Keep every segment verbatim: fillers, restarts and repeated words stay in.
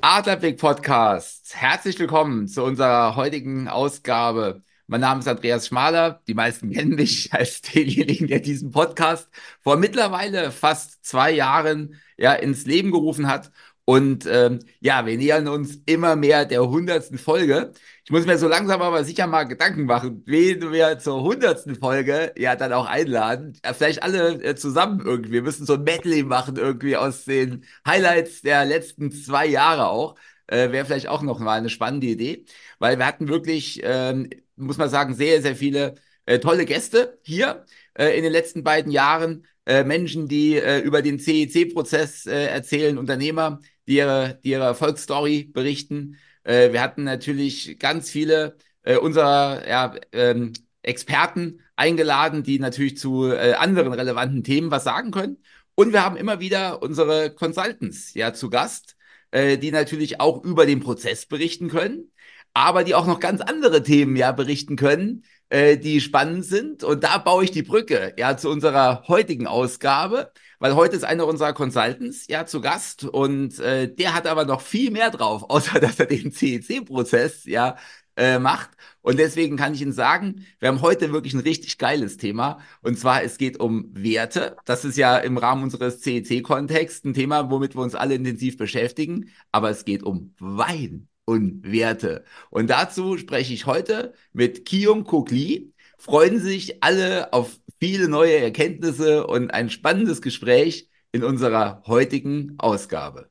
Adlerblick Podcast. Herzlich willkommen zu unserer heutigen Ausgabe. Mein Name ist Andreas Schmaler. Die meisten kennen mich als denjenigen, der diesen Podcast vor mittlerweile fast zwei Jahren ja ins Leben gerufen hat. Und ähm, ja, wir nähern uns immer mehr der hundertsten Folge. Ich muss mir so langsam aber sicher mal Gedanken machen, wen wir zur hundertsten Folge ja dann auch einladen. Ja, vielleicht alle äh, zusammen irgendwie. Wir müssen so ein Medley machen irgendwie aus den Highlights der letzten zwei Jahre auch. Äh, wäre vielleicht auch noch mal eine spannende Idee, weil wir hatten wirklich, ähm, muss man sagen, sehr, sehr viele äh, tolle Gäste hier äh, in den letzten beiden Jahren. Äh, Menschen, die äh, über den C E C-Prozess äh, erzählen, Unternehmer, die ihre, die ihre Erfolgsstory berichten. Äh, wir hatten natürlich ganz viele äh, unserer ja, ähm, Experten eingeladen, die natürlich zu äh, anderen relevanten Themen was sagen können. Und wir haben immer wieder unsere Consultants ja zu Gast, äh, die natürlich auch über den Prozess berichten können, aber die auch noch ganz andere Themen ja berichten können, äh, die spannend sind. Und da baue ich die Brücke ja zu unserer heutigen Ausgabe, weil heute ist einer unserer Consultants ja zu Gast und äh, der hat aber noch viel mehr drauf, außer dass er den C E C-Prozess ja äh, macht. Und deswegen kann ich Ihnen sagen, wir haben heute wirklich ein richtig geiles Thema. Und zwar, es geht um Werte. Das ist ja im Rahmen unseres C E C-Kontexts ein Thema, womit wir uns alle intensiv beschäftigen. Aber es geht um Wein und Werte. Und dazu spreche ich heute mit Kyung Kook Lee. Freuen sich alle auf viele neue Erkenntnisse und ein spannendes Gespräch in unserer heutigen Ausgabe.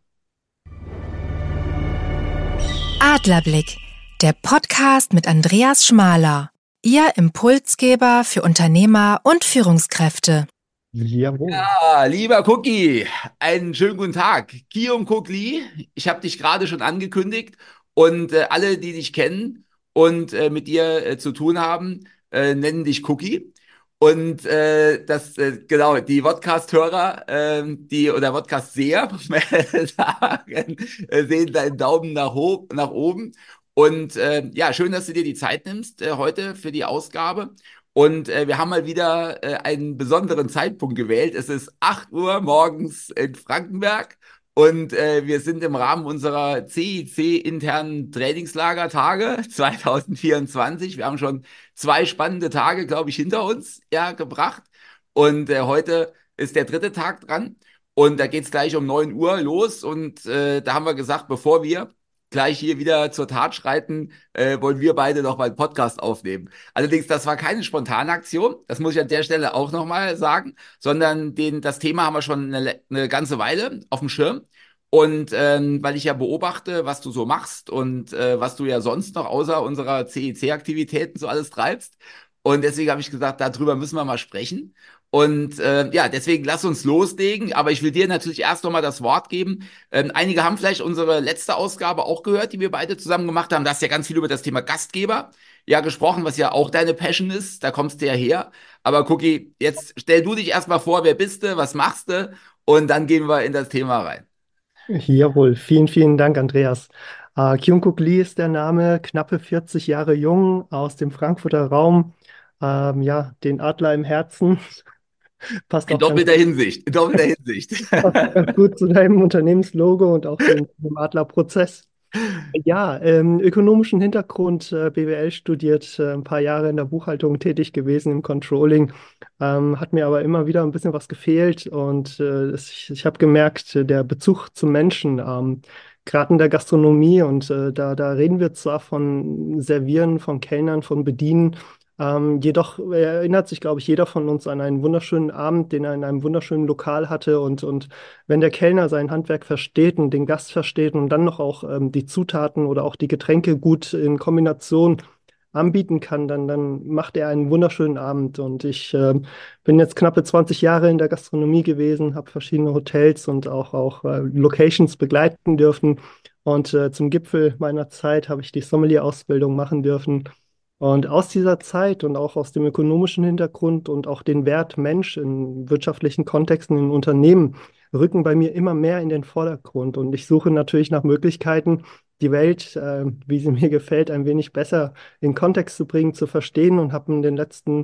Adlerblick, der Podcast mit Andreas Schmaler. Ihr Impulsgeber für Unternehmer und Führungskräfte. Jawohl. Ja, lieber Cookie, einen schönen guten Tag. Kyung Kook Lee, ich habe dich gerade schon angekündigt und äh, alle, die dich kennen und äh, mit dir äh, zu tun haben, äh, nennen dich Cookie. Und äh, das, äh, genau, die Podcast-Hörer, ähm, die oder Podcast-Seher, muss man sagen, äh, sehen deinen Daumen nach, ho nach oben. Und äh, ja, schön, dass du dir die Zeit nimmst äh, heute für die Ausgabe. Und äh, wir haben mal wieder äh, einen besonderen Zeitpunkt gewählt. Es ist acht Uhr morgens in Frankenberg und äh, wir sind im Rahmen unserer C I C-internen Trainingslagertage zwanzig vierundzwanzig. Wir haben schon zwei spannende Tage, glaube ich, hinter uns ja, gebracht. Und äh, heute ist der dritte Tag dran. Und da geht es gleich um neun Uhr los. Und äh, da haben wir gesagt, bevor wir gleich hier wieder zur Tat schreiten, äh, wollen wir beide noch mal einen Podcast aufnehmen. Allerdings, das war keine spontane Aktion, das muss ich an der Stelle auch nochmal sagen, sondern den, das Thema haben wir schon eine, eine ganze Weile auf dem Schirm. Und ähm, weil ich ja beobachte, was du so machst und äh, was du ja sonst noch außer unserer C E C-Aktivitäten so alles treibst. Und deswegen habe ich gesagt, darüber müssen wir mal sprechen. Und äh, ja, deswegen lass uns loslegen. Aber ich will dir natürlich erst nochmal das Wort geben. Ähm, einige haben vielleicht unsere letzte Ausgabe auch gehört, die wir beide zusammen gemacht haben. Da hast du ja ganz viel über das Thema Gastgeber ja gesprochen, was ja auch deine Passion ist. Da kommst du ja her. Aber Cookie, jetzt stell du dich erstmal vor, wer bist du, was machst du? Und dann gehen wir in das Thema rein. Jawohl, vielen, vielen Dank, Andreas. Äh, Kyung Kook Lee ist der Name, knappe vierzig Jahre jung, aus dem Frankfurter Raum. Ähm, ja, den Adler im Herzen. Passt In auch ganz, doppelter Hinsicht, in doppelter Hinsicht. passt auch ganz gut zu deinem Unternehmenslogo und auch dem, dem Adlerprozess. Ja, ähm, ökonomischen Hintergrund, äh, B W L studiert, äh, ein paar Jahre in der Buchhaltung tätig gewesen, im Controlling, ähm, hat mir aber immer wieder ein bisschen was gefehlt und äh, es- ich, ich habe gemerkt, äh, der Bezug zum Menschen, ähm, gerade in der Gastronomie und äh, da, da reden wir zwar von Servieren, von Kellnern, von Bedienen, ähm, jedoch erinnert sich, glaube ich, jeder von uns an einen wunderschönen Abend, den er in einem wunderschönen Lokal hatte und, und wenn der Kellner sein Handwerk versteht und den Gast versteht und dann noch auch ähm, die Zutaten oder auch die Getränke gut in Kombination anbieten kann, dann, dann macht er einen wunderschönen Abend. Und ich ähm, bin jetzt knappe zwanzig Jahre in der Gastronomie gewesen, habe verschiedene Hotels und auch, auch äh, Locations begleiten dürfen. Und äh, zum Gipfel meiner Zeit habe ich die Sommelier-Ausbildung machen dürfen. Und aus dieser Zeit und auch aus dem ökonomischen Hintergrund und auch den Wert Mensch in wirtschaftlichen Kontexten in Unternehmen rücken bei mir immer mehr in den Vordergrund. Und ich suche natürlich nach Möglichkeiten, die Welt, äh, wie sie mir gefällt, ein wenig besser in Kontext zu bringen, zu verstehen und habe in den letzten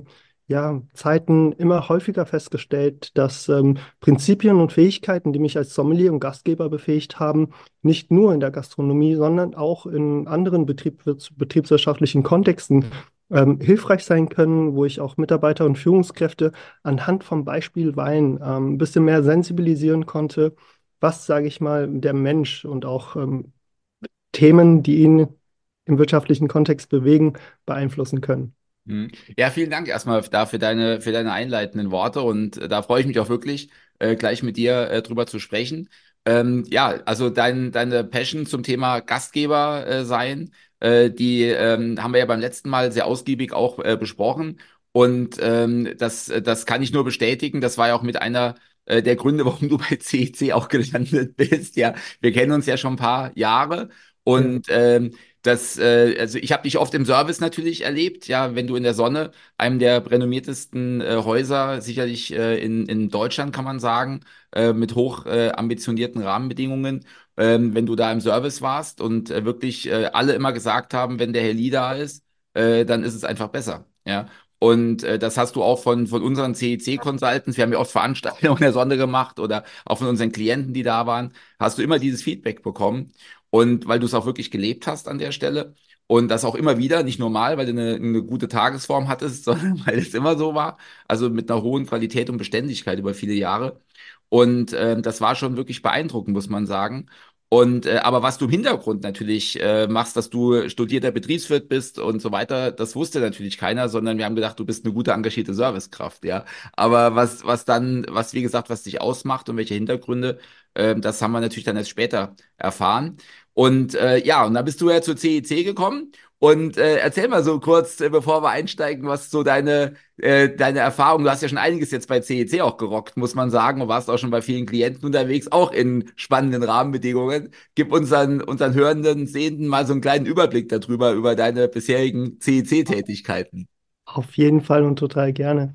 ja, Zeiten immer häufiger festgestellt, dass ähm, Prinzipien und Fähigkeiten, die mich als Sommelier und Gastgeber befähigt haben, nicht nur in der Gastronomie, sondern auch in anderen Betrieb, betriebswirtschaftlichen Kontexten ähm, hilfreich sein können, wo ich auch Mitarbeiter und Führungskräfte anhand vom Beispiel Wein ähm, ein bisschen mehr sensibilisieren konnte, was, sage ich mal, der Mensch und auch ähm, Themen, die ihn im wirtschaftlichen Kontext bewegen, beeinflussen können. Mhm. Ja, vielen Dank erstmal da für deine, für deine einleitenden Worte und äh, da freue ich mich auch wirklich, äh, gleich mit dir äh, drüber zu sprechen. Ähm, ja, also dein, deine Passion zum Thema Gastgeber äh, sein, äh, die ähm, haben wir ja beim letzten Mal sehr ausgiebig auch äh, besprochen und ähm, das, das kann ich nur bestätigen. Das war ja auch mit einer äh, der Gründe, warum du bei C E C auch gelandet bist. Ja, wir kennen uns ja schon ein paar Jahre Ja. und ähm, das, äh, also ich habe dich oft im Service natürlich erlebt, ja, wenn du in der Sonne, einem der renommiertesten äh, Häuser, sicherlich äh, in, in Deutschland, kann man sagen, äh, mit hoch äh, ambitionierten Rahmenbedingungen, ähm, wenn du da im Service warst und äh, wirklich äh, alle immer gesagt haben, wenn der Herr Lee da ist, äh, dann ist es einfach besser, ja. Und äh, das hast du auch von, von unseren C E C-Consultants, wir haben ja oft Veranstaltungen in der Sonne gemacht oder auch von unseren Klienten, die da waren, hast du immer dieses Feedback bekommen. Und weil du es auch wirklich gelebt hast an der Stelle und das auch immer wieder, nicht nur mal, weil du eine, eine gute Tagesform hattest, sondern weil es immer so war, also mit einer hohen Qualität und Beständigkeit über viele Jahre. Und ähm, das war schon wirklich beeindruckend, muss man sagen. Und äh, aber was du im Hintergrund natürlich äh, machst, dass du studierter Betriebswirt bist und so weiter, das wusste natürlich keiner, sondern wir haben gedacht, du bist eine gute engagierte Servicekraft, ja. Aber was was dann, was wie gesagt, was dich ausmacht und welche Hintergründe, ähm, das haben wir natürlich dann erst später erfahren. Und äh, ja, und dann bist du ja zur C E C gekommen. Und äh, erzähl mal so kurz, äh, bevor wir einsteigen, was so deine, äh, deine Erfahrung, du hast ja schon einiges jetzt bei C E C auch gerockt, muss man sagen, und warst auch schon bei vielen Klienten unterwegs, auch in spannenden Rahmenbedingungen. Gib unseren, unseren Hörenden, Sehenden mal so einen kleinen Überblick darüber, über deine bisherigen C E C-Tätigkeiten. Auf jeden Fall und total gerne.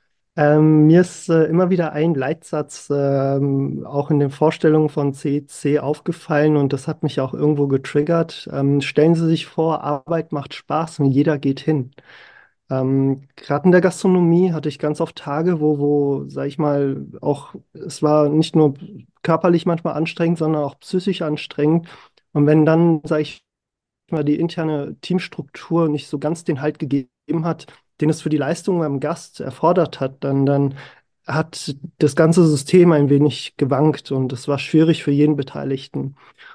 Ähm, mir ist äh, immer wieder ein Leitsatz ähm, auch in den Vorstellungen von C E C aufgefallen und das hat mich auch irgendwo getriggert. Ähm, stellen Sie sich vor, Arbeit macht Spaß und jeder geht hin. Ähm, gerade in der Gastronomie hatte ich ganz oft Tage, wo, wo, sag ich mal, auch, es war nicht nur körperlich manchmal anstrengend, sondern auch psychisch anstrengend. Und wenn dann, sag ich mal, die interne Teamstruktur nicht so ganz den Halt gegeben hat, den es für die Leistung beim Gast erfordert hat, dann, dann hat das ganze System ein wenig gewankt und es war schwierig für jeden Beteiligten.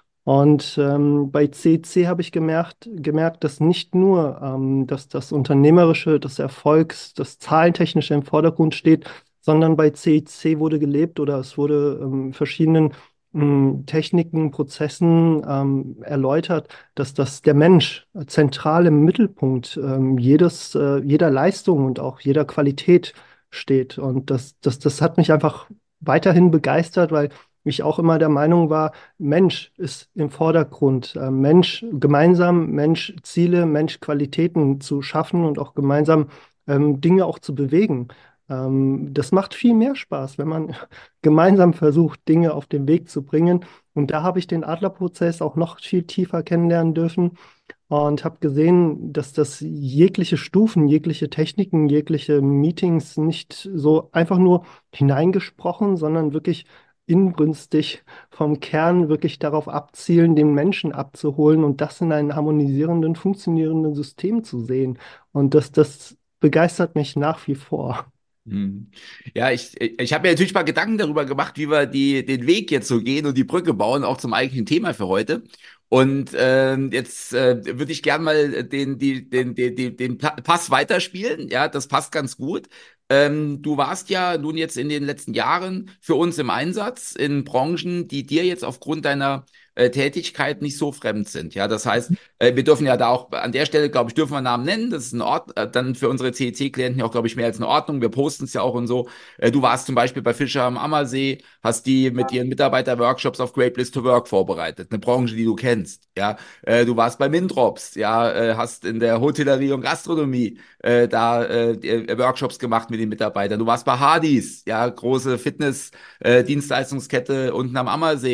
Und ähm, bei C C habe ich gemerkt, gemerkt, dass nicht nur ähm, dass das Unternehmerische, das Erfolgs, das Zahlentechnische im Vordergrund steht, sondern bei C C wurde gelebt oder es wurde ähm, verschiedenen ähm, Techniken, Prozessen ähm, erläutert, dass das der Mensch zentral im Mittelpunkt ähm, jedes, äh, jeder Leistung und auch jeder Qualität steht. Und das, das, das hat mich einfach weiterhin begeistert, weil ich auch immer der Meinung war, Mensch ist im Vordergrund. Äh, Mensch gemeinsam, Mensch Ziele, Mensch Qualitäten zu schaffen und auch gemeinsam ähm, Dinge auch zu bewegen. Ähm, das macht viel mehr Spaß, wenn man gemeinsam versucht, Dinge auf den Weg zu bringen. Und da habe ich den Adlerprozess auch noch viel tiefer kennenlernen dürfen und habe gesehen, dass das jegliche Stufen, jegliche Techniken, jegliche Meetings nicht so einfach nur hineingesprochen, sondern wirklich inbrünstig vom Kern wirklich darauf abzielen, den Menschen abzuholen und das in einem harmonisierenden, funktionierenden System zu sehen. Und das, das begeistert mich nach wie vor. Hm. Ja, ich, ich habe mir natürlich mal Gedanken darüber gemacht, wie wir die, den Weg jetzt so gehen und die Brücke bauen, auch zum eigentlichen Thema für heute. Und ähm, jetzt äh, würde ich gern mal den, die, den, den, den, den Pa- Pass weiterspielen. Ja, das passt ganz gut. Ähm, du warst ja nun jetzt in den letzten Jahren für uns im Einsatz in Branchen, die dir jetzt aufgrund deiner äh, Tätigkeit nicht so fremd sind. Ja, das heißt, äh, wir dürfen ja da auch an der Stelle, glaube ich, dürfen wir Namen nennen. Das ist ein Ort, äh, dann für unsere C E C-Klienten ja auch, glaube ich, mehr als in Ordnung. Wir posten es ja auch und so. Äh, du warst zum Beispiel bei Fischer am Ammersee, hast die mit ihren Mitarbeiter-Workshops auf Great Place to Work vorbereitet. Eine Branche, die du kennst. Ja, äh, du warst bei Mintrops, ja, äh, hast in der Hotellerie und Gastronomie äh, da äh, die, äh, Workshops gemacht mit den Mitarbeitern. Du warst bei Hardys, ja, große Fitness-Dienstleistungskette unten am Ammersee.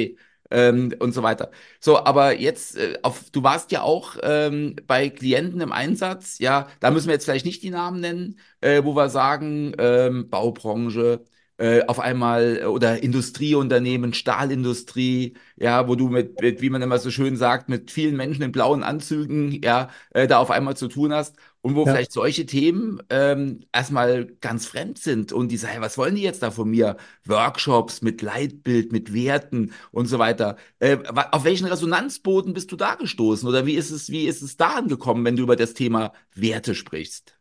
ähm, und so weiter. So, aber jetzt, äh, auf, du warst ja auch ähm, bei Klienten im Einsatz, ja, da müssen wir jetzt vielleicht nicht die Namen nennen, äh, wo wir sagen, ähm, Baubranche, äh, auf einmal äh, oder Industrieunternehmen, Stahlindustrie, ja, wo du mit, mit, wie man immer so schön sagt, mit vielen Menschen in blauen Anzügen, ja, äh, da auf einmal zu tun hast und wo Ja. vielleicht solche Themen ähm, erstmal ganz fremd sind und die sagen, hey, was wollen die jetzt da von mir? Workshops mit Leitbild, mit Werten und so weiter. Äh, wa- auf welchen Resonanzboden bist du da gestoßen oder wie ist es, wie ist es da angekommen, wenn du über das Thema Werte sprichst?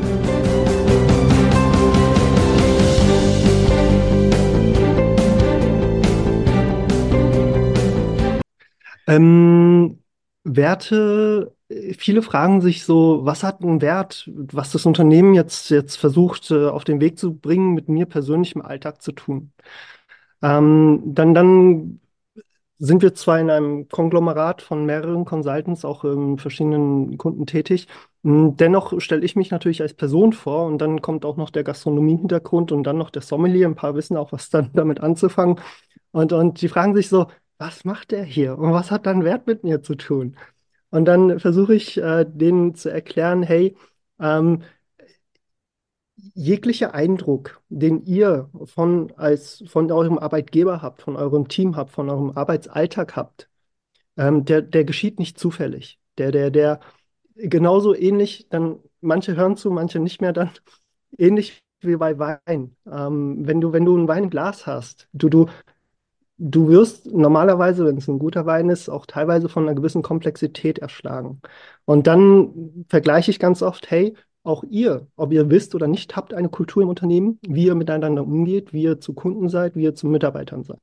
Ähm, Werte, äh, viele fragen sich so, was hat einen Wert, was das Unternehmen jetzt, jetzt versucht, äh, auf den Weg zu bringen, mit mir persönlich im Alltag zu tun. Ähm, dann, dann sind wir zwar in einem Konglomerat von mehreren Consultants, auch in verschiedenen Kunden tätig. m, Dennoch stelle ich mich natürlich als Person vor und dann kommt auch noch der Gastronomie-Hintergrund und dann noch der Sommelier. Ein paar wissen auch, was dann damit anzufangen. Und, und die fragen sich so, was macht der hier und was hat dann Wert mit mir zu tun? Und dann versuche ich äh, denen zu erklären, hey, ähm, jeglicher Eindruck, den ihr von, als, von eurem Arbeitgeber habt, von eurem Team habt, von eurem Arbeitsalltag habt, ähm, der, der geschieht nicht zufällig. Der, der, der genauso ähnlich, dann manche hören zu, manche nicht mehr, dann ähnlich wie bei Wein. Ähm, wenn du, wenn du ein Wein im Glas hast, du, du Du wirst normalerweise, wenn es ein guter Wein ist, auch teilweise von einer gewissen Komplexität erschlagen. Und dann vergleiche ich ganz oft, hey, auch ihr, ob ihr wisst oder nicht, habt eine Kultur im Unternehmen, wie ihr miteinander umgeht, wie ihr zu Kunden seid, wie ihr zu Mitarbeitern seid.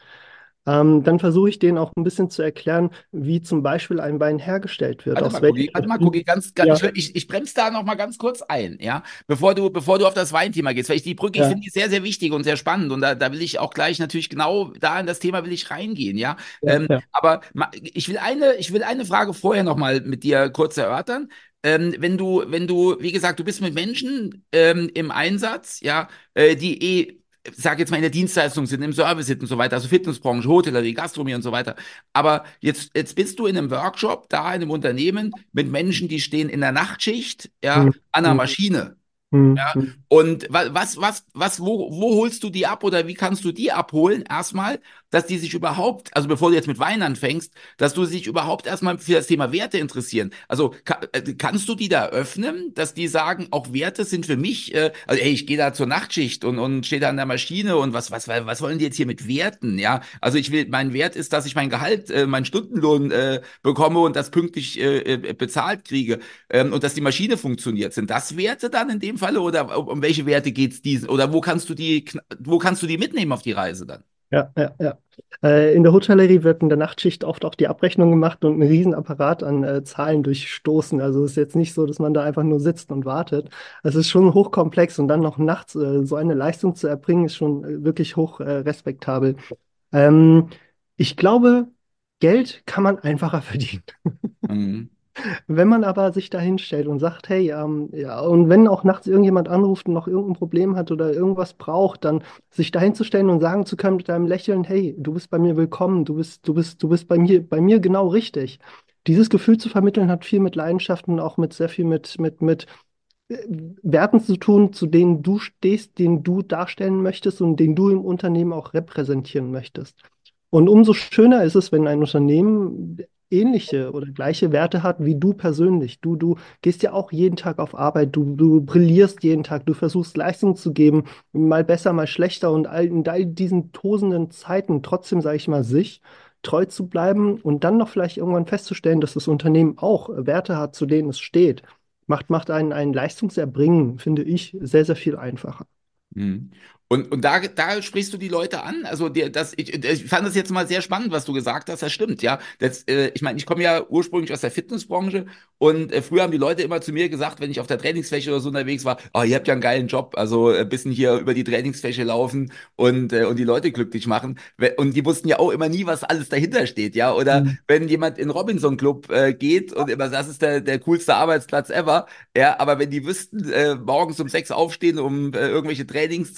Ähm, dann versuche ich denen auch ein bisschen zu erklären, wie zum Beispiel ein Wein hergestellt wird, Warte aus mal, welchen Cookie, warte mal, Cookie, Schriften. ganz, ganz Ja, ich, ich, ich bremse da noch mal ganz kurz ein, ja, bevor du, bevor du auf das Weinthema gehst, weil ich die Brücke, ich ja, finde die sehr, sehr wichtig und sehr spannend und da, da will ich auch gleich natürlich genau da in das Thema will ich reingehen, ja. ja, Ähm, ja. aber ma- ich will eine, ich will eine Frage vorher noch mal mit dir kurz erörtern. Ähm, wenn du, wenn du, wie gesagt, du bist mit Menschen ähm, im Einsatz, ja, äh, die eh, sag jetzt mal in der Dienstleistung sind, im Service sind und so weiter, also Fitnessbranche, Hotellerie, Gastronomie und so weiter. Aber jetzt, jetzt bist du in einem Workshop, da in einem Unternehmen mit Menschen, die stehen in der Nachtschicht, ja, Hm, an der hm, Maschine. hm, Ja, hm. und wa- was, was, was, wo, wo holst du die ab oder wie kannst du die abholen? Erstmal, dass die sich überhaupt, also bevor du jetzt mit Wein anfängst, dass du sich überhaupt erstmal für das Thema Werte interessieren. Also ka äh, kannst du die da öffnen, dass die sagen, auch Werte sind für mich, äh, also ey, ich gehe da zur Nachtschicht und, und stehe da an der Maschine und was, was, was wollen die jetzt hier mit Werten? Ja, also ich will, mein Wert ist, dass ich mein Gehalt, äh, meinen Stundenlohn äh, bekomme und das pünktlich äh, äh, bezahlt kriege ähm, und dass die Maschine funktioniert. Sind das Werte dann in dem Falle oder um, um welche Werte geht es diesen? Oder wo kannst du die, kn- wo kannst du die mitnehmen auf die Reise dann? Ja, ja, ja. Äh, in der Hotellerie wird in der Nachtschicht oft auch die Abrechnung gemacht und ein Riesenapparat an äh, Zahlen durchstoßen. Also es ist jetzt nicht so, dass man da einfach nur sitzt und wartet. Es ist schon hochkomplex und dann noch nachts äh, so eine Leistung zu erbringen, ist schon äh, wirklich hoch äh, respektabel. Ähm, Ich glaube, Geld kann man einfacher verdienen. Mhm. Wenn man aber sich da hinstellt und sagt, hey, ähm, ja, und wenn auch nachts irgendjemand anruft und noch irgendein Problem hat oder irgendwas braucht, dann sich da hinzustellen und sagen zu können mit einem Lächeln, hey, du bist bei mir willkommen, du bist, du bist, du bist bei mir, bei mir genau richtig. Dieses Gefühl zu vermitteln hat viel mit Leidenschaft und auch mit sehr viel mit, mit, mit äh, Werten zu tun, zu denen du stehst, den du darstellen möchtest und den du im Unternehmen auch repräsentieren möchtest. Und umso schöner ist es, wenn ein Unternehmen ähnliche oder gleiche Werte hat wie du persönlich. Du, du gehst ja auch jeden Tag auf Arbeit, du, du brillierst jeden Tag, du versuchst Leistung zu geben, mal besser, mal schlechter und all, in all diesen tosenden Zeiten trotzdem, sage ich mal, sich treu zu bleiben und dann noch vielleicht irgendwann festzustellen, dass das Unternehmen auch Werte hat, zu denen es steht, macht, macht einen, ein Leistungserbringen, finde ich, sehr, sehr viel einfacher. Mhm. Und, und da, da sprichst du die Leute an. Also dir, das, ich, ich fand das jetzt mal sehr spannend, was du gesagt hast. Das stimmt, ja. Das, äh, ich meine, ich komme ja ursprünglich aus der Fitnessbranche und äh, früher haben die Leute immer zu mir gesagt, wenn ich auf der Trainingsfläche oder so unterwegs war, oh, ihr habt ja einen geilen Job, also ein bisschen hier über die Trainingsfläche laufen und, äh, und die Leute glücklich machen. We- Und die wussten ja auch immer nie, was alles dahinter steht, ja. Oder Mhm. wenn jemand in den Robinson Club äh, geht und immer, das ist der, der coolste Arbeitsplatz ever, ja, aber wenn die wüssten, äh, morgens um sechs aufstehen, um äh, irgendwelche Trainings zu machen,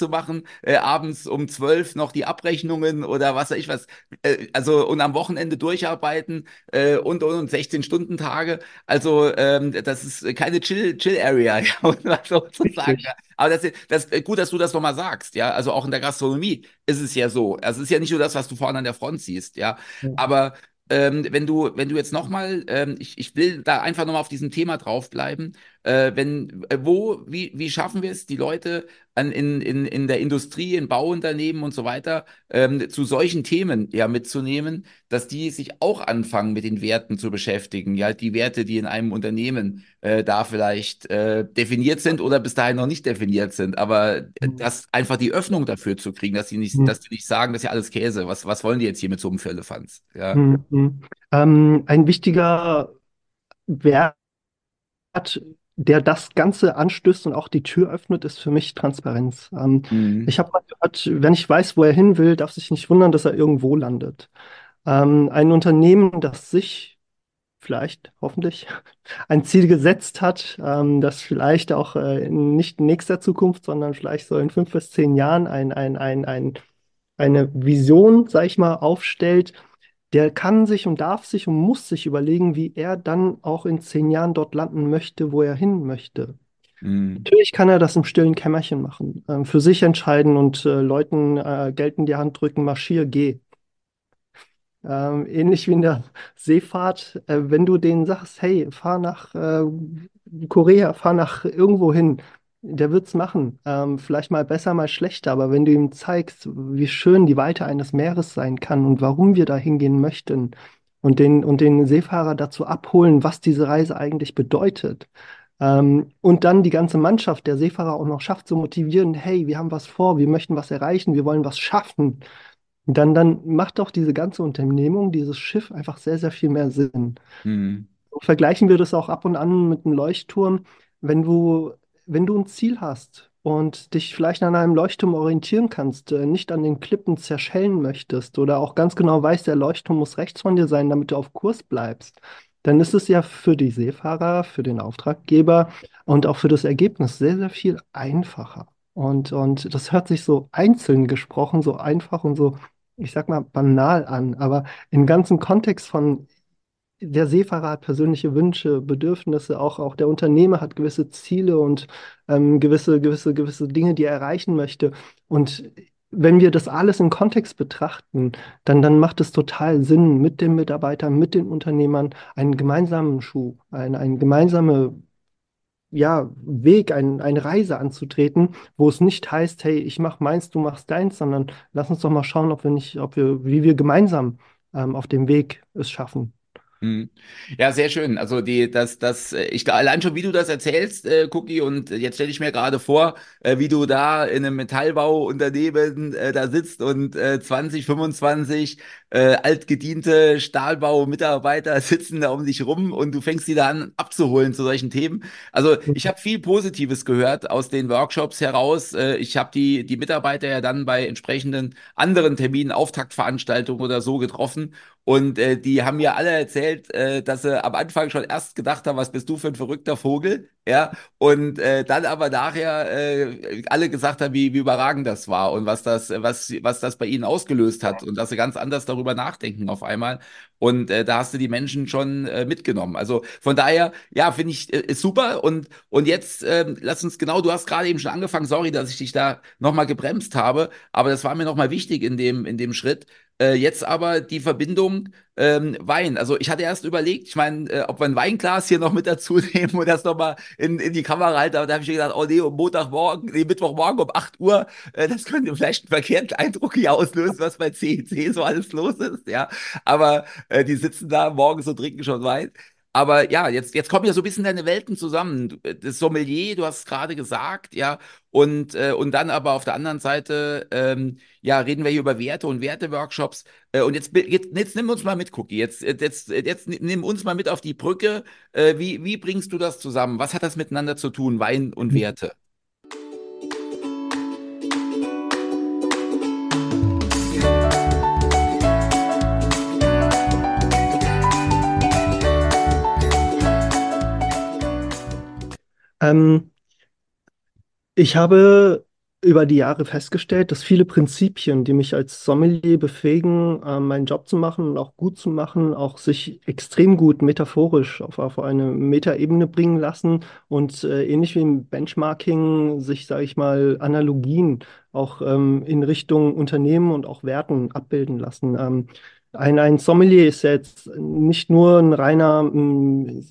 äh, abends um zwölf noch die Abrechnungen oder was weiß ich was, äh, also und am Wochenende durcharbeiten äh, und, und, und sechzehn-Stunden-Tage. Also ähm, das ist keine Chill, Chill-Area, ja, muss man so sagen. Ja. Richtig. Aber das, das gut, dass du das nochmal sagst, ja. Also auch in der Gastronomie ist es ja so. Also es ist ja nicht nur das, was du vorne an der Front siehst, ja. Ja. Aber ähm, wenn du, wenn du jetzt nochmal, ähm, ich, ich will da einfach nochmal auf diesem Thema draufbleiben, äh, wenn, äh, wo, wie, wie schaffen wir es, die Leute an, in, in, in der Industrie, in Bauunternehmen und so weiter, ähm, zu solchen Themen ja mitzunehmen, dass die sich auch anfangen, mit den Werten zu beschäftigen, ja, die Werte, die in einem Unternehmen äh, da vielleicht äh, definiert sind oder bis dahin noch nicht definiert sind, aber äh, Mhm. das einfach die Öffnung dafür zu kriegen, dass die nicht, dass die nicht sagen, das ist ja alles Käse, was, was wollen die jetzt hier mit so einem Firlefanz, ja. Mhm. Mhm. Ähm, ein wichtiger Wert, der das Ganze anstößt und auch die Tür öffnet, ist für mich Transparenz. Ähm, Mhm. ich habe mal gehört, wenn ich weiß, wo er hin will, darf sich nicht wundern, dass er irgendwo landet. Ähm, ein Unternehmen, das sich vielleicht, hoffentlich, ein Ziel gesetzt hat, ähm, das vielleicht auch äh, in nicht in nächster Zukunft, sondern vielleicht so in fünf bis zehn Jahren ein, ein, ein, ein, eine Vision, sag ich mal, aufstellt, der kann sich und darf sich und muss sich überlegen, wie er dann auch in zehn Jahren dort landen möchte, wo er hin möchte. Mhm. Natürlich kann er das im stillen Kämmerchen machen, ähm, für sich entscheiden und äh, Leuten äh, Geld in die Hand drücken, marschier, geh. Ähm, ähnlich wie in der Seefahrt, äh, wenn du denen sagst, hey, fahr nach äh, Korea, fahr nach irgendwo hin, der wird's machen. Ähm, vielleicht mal besser, mal schlechter, aber wenn du ihm zeigst, wie schön die Weite eines Meeres sein kann und warum wir da hingehen möchten und den, und den Seefahrer dazu abholen, was diese Reise eigentlich bedeutet. Ähm, und dann die ganze Mannschaft der Seefahrer auch noch schafft zu motivieren, hey, wir haben was vor, wir möchten was erreichen, wir wollen was schaffen. Dann, dann macht doch diese ganze Unternehmung, dieses Schiff einfach sehr, sehr viel mehr Sinn. Mhm. So vergleichen wir das auch ab und an mit einem Leuchtturm. Wenn du, wenn du ein Ziel hast und dich vielleicht an einem Leuchtturm orientieren kannst, äh, nicht an den Klippen zerschellen möchtest oder auch ganz genau weißt, der Leuchtturm muss rechts von dir sein, damit du auf Kurs bleibst, dann ist es ja für die Seefahrer, für den Auftraggeber und auch für das Ergebnis sehr, sehr viel einfacher. Und, und das hört sich so einzeln gesprochen, so einfach und so, ich sag mal, banal an, aber im ganzen Kontext von der Seefahrer hat persönliche Wünsche, Bedürfnisse, auch, auch der Unternehmer hat gewisse Ziele und ähm, gewisse, gewisse, gewisse Dinge, die er erreichen möchte. Und wenn wir das alles im Kontext betrachten, dann, dann macht es total Sinn, mit den Mitarbeitern, mit den Unternehmern einen gemeinsamen Schuh, ein, ein gemeinsame ja, Weg, ein, eine Reise anzutreten, wo es nicht heißt, hey, ich mach meins, du machst deins, sondern lass uns doch mal schauen, ob wir nicht, ob wir, wie wir gemeinsam ähm, auf dem Weg es schaffen. Mhm. Ja, sehr schön. Also die, das, das, äh, ich allein schon, wie du das erzählst, äh, Cookie, und jetzt stelle ich mir gerade vor, äh, wie du da in einem Metallbauunternehmen äh, da sitzt und äh, zwanzig, fünfundzwanzig äh, altgediente Stahlbau-Mitarbeiter sitzen da um dich rum und du fängst die da an abzuholen zu solchen Themen. Also ich habe viel Positives gehört aus den Workshops heraus. Äh, ich habe die, die Mitarbeiter ja dann bei entsprechenden anderen Terminen, Auftaktveranstaltungen oder so getroffen. Und äh, die haben mir alle erzählt, äh, dass sie am Anfang schon erst gedacht haben, was bist du für ein verrückter Vogel, ja, und äh, dann aber nachher äh, alle gesagt haben, wie, wie überragend das war und was das, was, was das bei ihnen ausgelöst hat und dass sie ganz anders darüber nachdenken auf einmal. Und äh, da hast du die Menschen schon äh, mitgenommen. Also von daher, ja, finde ich, äh, ist super. Und, und jetzt ähm, lass uns genau, du hast gerade eben schon angefangen, sorry, dass ich dich da nochmal gebremst habe, aber das war mir nochmal wichtig in dem, in dem Schritt. Äh, jetzt aber die Verbindung ähm, Wein. Also ich hatte erst überlegt, ich meine, äh, ob wir ein Weinglas hier noch mit dazu nehmen und das nochmal in, in die Kamera halten. Aber da habe ich mir gedacht, oh nee, um Montagmorgen, nee, Mittwochmorgen um acht Uhr, äh, das könnte vielleicht einen verkehrten Eindruck hier auslösen, was bei C E C so alles los ist, ja. Aber äh, die sitzen da morgens und trinken schon Wein. Aber ja, jetzt, jetzt kommen ja so ein bisschen deine Welten zusammen. Du- äh, Das Sommelier, du hast es gerade gesagt, ja, und, äh, und dann aber auf der anderen Seite, ähm, ja, reden wir hier über Werte und Werteworkshops. Äh, und jetzt, bi- jetzt, jetzt nimm uns mal mit, Cookie. Jetzt, äh, jetzt, äh, jetzt nimm uns mal mit auf die Brücke. Äh, wie, wie bringst du das zusammen? Was hat das miteinander zu tun, Wein und Werte? Ähm, Ich habe über die Jahre festgestellt, dass viele Prinzipien, die mich als Sommelier befähigen, äh, meinen Job zu machen und auch gut zu machen, auch sich extrem gut metaphorisch auf, auf eine Metaebene bringen lassen und äh, ähnlich wie im Benchmarking sich, sage ich mal, Analogien auch ähm, in Richtung Unternehmen und auch Werten abbilden lassen. Ähm, ein, ein Sommelier ist ja jetzt nicht nur ein reiner ähm,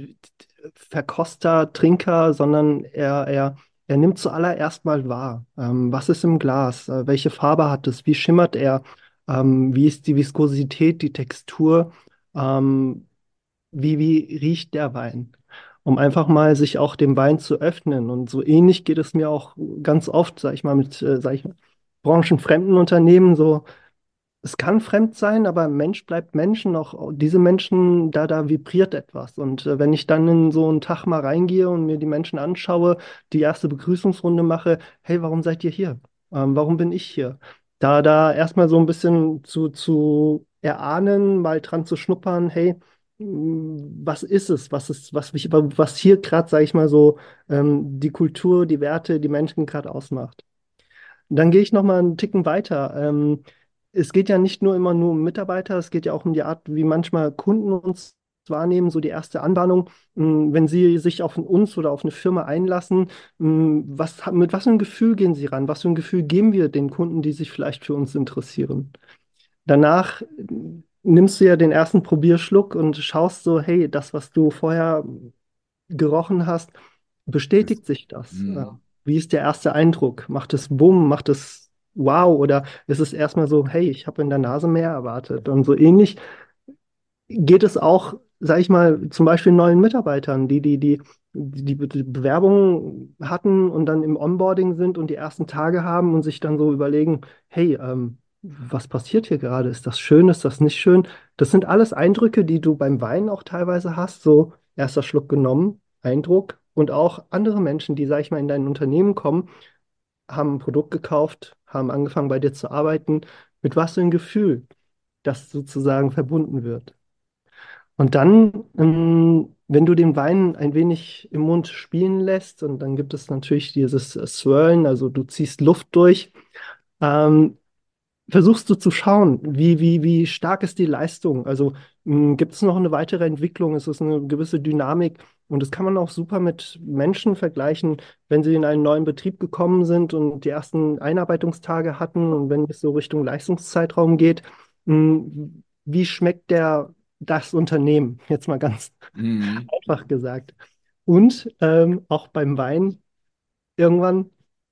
Verkoster, Trinker, sondern er, er er nimmt zuallererst mal wahr, ähm, was ist im Glas, äh, welche Farbe hat es, wie schimmert er, ähm, wie ist die Viskosität, die Textur, ähm, wie, wie riecht der Wein, um einfach mal sich auch dem Wein zu öffnen. Und so ähnlich geht es mir auch ganz oft, sag ich mal, mit, äh, sag ich mal, branchenfremden Unternehmen so. Es kann fremd sein, aber Mensch bleibt Mensch und auch diese Menschen, da, da vibriert etwas. Und äh, wenn ich dann in so einen Tag mal reingehe und mir die Menschen anschaue, die erste Begrüßungsrunde mache, hey, warum seid ihr hier? Ähm, warum bin ich hier? Da, da erstmal so ein bisschen zu, zu erahnen, mal dran zu schnuppern, hey, mh, was ist es? Was ist, was, mich- was hier gerade, sage ich mal so, ähm, die Kultur, die Werte, die Menschen gerade ausmacht. Dann gehe ich noch mal einen Ticken weiter. Ähm, es geht ja nicht nur immer nur um Mitarbeiter, es geht ja auch um die Art, wie manchmal Kunden uns wahrnehmen, so die erste Anbahnung. Mh, Wenn sie sich auf uns oder auf eine Firma einlassen, mh, was, mit was für einem Gefühl gehen sie ran? Was für ein Gefühl geben wir den Kunden, die sich vielleicht für uns interessieren? Danach äh, nimmst du ja den ersten Probierschluck und schaust so, hey, das, was du vorher gerochen hast, Das, bestätigt sich das? Äh, mm, Wie ist der erste Eindruck? Macht es Bumm? Macht es Wow? Oder ist es erstmal so, hey, ich habe in der Nase mehr erwartet? Und so ähnlich geht es auch, sage ich mal, zum Beispiel neuen Mitarbeitern, die die, die, die, Be- die Bewerbung hatten und dann im Onboarding sind und die ersten Tage haben und sich dann so überlegen, hey, ähm, was passiert hier gerade? Ist das schön? Ist das nicht schön? Das sind alles Eindrücke, die du beim Wein auch teilweise hast. So erster Schluck genommen, Eindruck. Und auch andere Menschen, die, sag ich mal, in dein Unternehmen kommen, haben ein Produkt gekauft, haben angefangen bei dir zu arbeiten. Mit was für ein Gefühl das sozusagen verbunden wird. Und dann, ähm, wenn du den Wein ein wenig im Mund spielen lässt, und dann gibt es natürlich dieses äh, Swirlen, also du ziehst Luft durch, ähm, versuchst du zu schauen, wie, wie, wie stark ist die Leistung? Also mh, gibt es noch eine weitere Entwicklung? Ist es eine gewisse Dynamik? Und das kann man auch super mit Menschen vergleichen, wenn sie in einen neuen Betrieb gekommen sind und die ersten Einarbeitungstage hatten und wenn es so Richtung Leistungszeitraum geht. Mh, wie schmeckt der, das Unternehmen? Jetzt mal ganz mm, einfach gesagt. Und ähm, auch beim Wein irgendwann,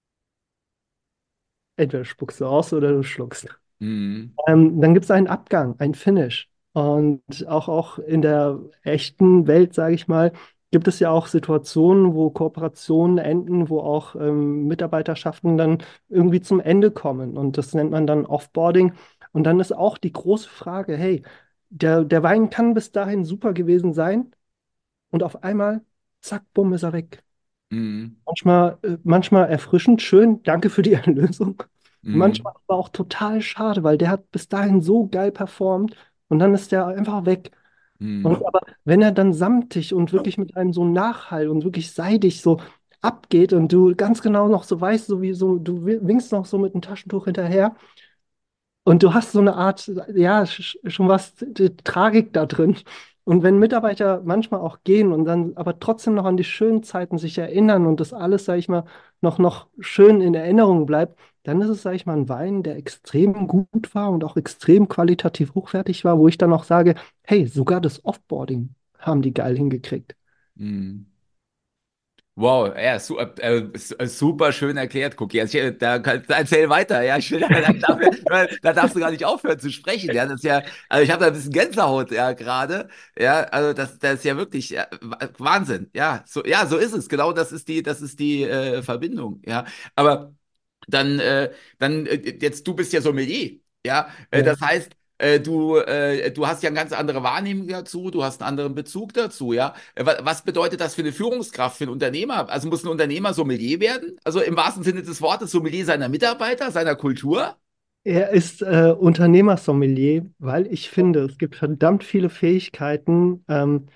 entweder spuckst du aus oder du schluckst. mm, Ähm, dann gibt es einen Abgang, ein Finish. Und auch, auch in der echten Welt, sage ich mal, gibt es ja auch Situationen, wo Kooperationen enden, wo auch ähm, Mitarbeiterschaften dann irgendwie zum Ende kommen. Und das nennt man dann Offboarding. Und dann ist auch die große Frage, hey, der, der Wein kann bis dahin super gewesen sein und auf einmal, zack, bumm, ist er weg. mm, Manchmal, äh, manchmal erfrischend, schön, danke für die Erlösung. mm, Manchmal aber auch total schade, weil der hat bis dahin so geil performt und dann ist der einfach weg. Und mm, aber wenn er dann samtig und wirklich mit einem so Nachhall und wirklich seidig so abgeht und du ganz genau noch so weißt, so wie so, du winkst noch so mit einem Taschentuch hinterher, und du hast so eine Art, ja, sch- schon was t- Tragik da drin. Und wenn Mitarbeiter manchmal auch gehen und dann aber trotzdem noch an die schönen Zeiten sich erinnern und das alles, sage ich mal, noch, noch schön in Erinnerung bleibt, dann ist es, sage ich mal, ein Wein, der extrem gut war und auch extrem qualitativ hochwertig war, wo ich dann auch sage, hey, sogar das Offboarding haben die geil hingekriegt. mm. Wow, ja, su äh, s- äh, super schön erklärt, Cookie. Also ich, da kann, erzähl weiter, ja, ich will, da, dafür, da darfst du gar nicht aufhören zu sprechen, ja, das ist ja, also ich habe da ein bisschen Gänsehaut, ja, gerade, ja, also das, das ist ja wirklich ja, Wahnsinn, ja, so, ja, so ist es, genau, das ist die, das ist die äh, Verbindung, ja, aber dann, äh, dann, äh, jetzt, du bist ja Sommelier, ja, äh, Ja. das heißt, äh, du, äh, du hast ja eine ganz andere Wahrnehmung dazu, du hast einen anderen Bezug dazu, ja. Äh, wa- Was bedeutet das für eine Führungskraft, für einen Unternehmer? Also muss ein Unternehmer Sommelier werden? Also im wahrsten Sinne des Wortes Sommelier seiner Mitarbeiter, seiner Kultur? Er ist äh, Unternehmersommelier, weil ich finde, es gibt verdammt viele Fähigkeiten, ähm,